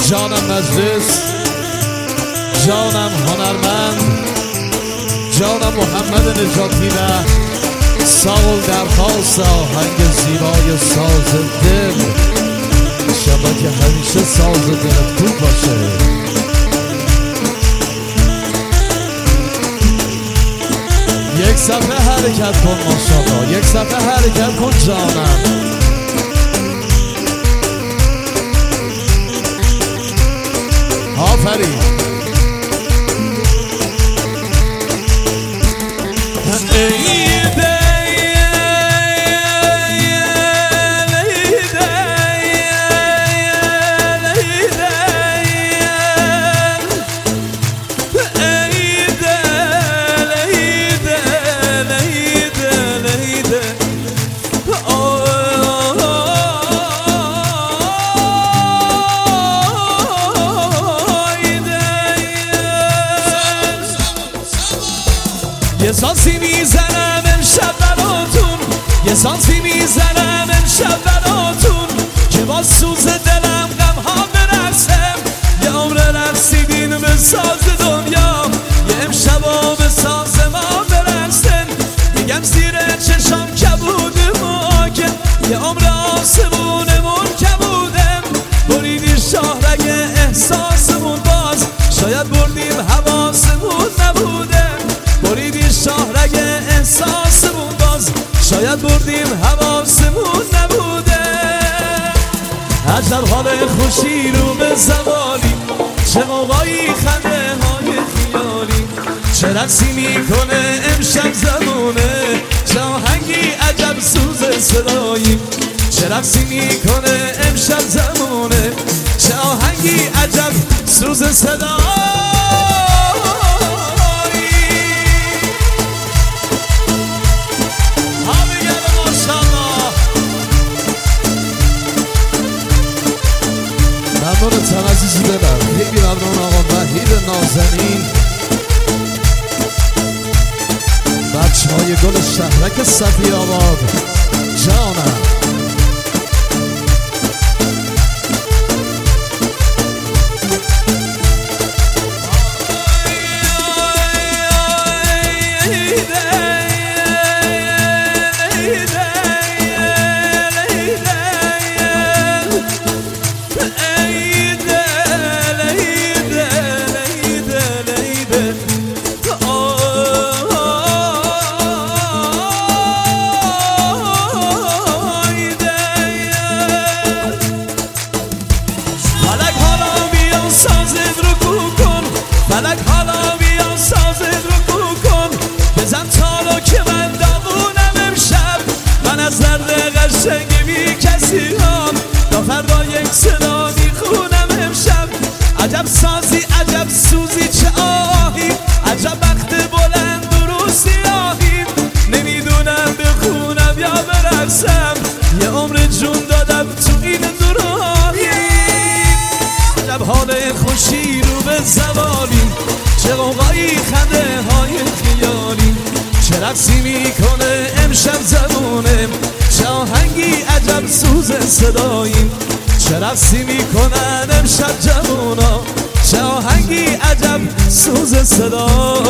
جانم مجلس، جانم هنرمند، جانم محمد نجاتی و ساول درخواست آهنگ زیبای ساز دل. انشالله که همیشه ساز دلت خوب باشه. یک صفحه حرکت کن ماشاءالله، یک صفحه حرکت کن جانم. آفرین. یه سانسی میزنم امشب براتون، یه سانسی میزنم امشب براتون که با سوز دلم غم ها برقصم. یه عمر رقصیدین به ساز دنیا، یه امشبا به ساز ما برقصن. میگم زیر چشام کبود ماکن، یه عمر آسمونمون کبودم. بریدی شاهرگ احساسمون، باز شاید بردیم حواسمون نبودم. بریدی شاهرگ احساسمون، باز شاید بردیم حواسمون نبوده. عجب حال خوشی رو به زوالی، چه موقعی خنده های خیالی. چه رقصی میکنه امشب زمونه، چه آهنگی عجب سوز صدایی. چه رقصی میکنه امشب زمونه، چه آهنگی عجب سوز صدایی. ممنونتم عزیزی دلم، خیلی ممنون آقا وحید نازنین، بچه های گل شهرک صفی آباد جانم. فلک حالا بیا سازت رو کو کن، بزن تالو که من داغونم امشب. من از درد قشنگی بی کسی هم تا فردا یک صدا میخونم امشب. عجب سازی عجب سوزی چه آهی، عجب وقت بلند و رو سیاهی. نمیدونم بخونم یا برقصم، یه عمر جون دادم تو این دوراهی. عجب حال خوشی رو به زوالی، چه قوقایی خنده های خیالی. چه رقصی میکنه امشب زمونه، چه آهنگی عجب سوز صدایی. چه رقصی میکنن امشب جوونا، چه آهنگی عجب سوز صدایی.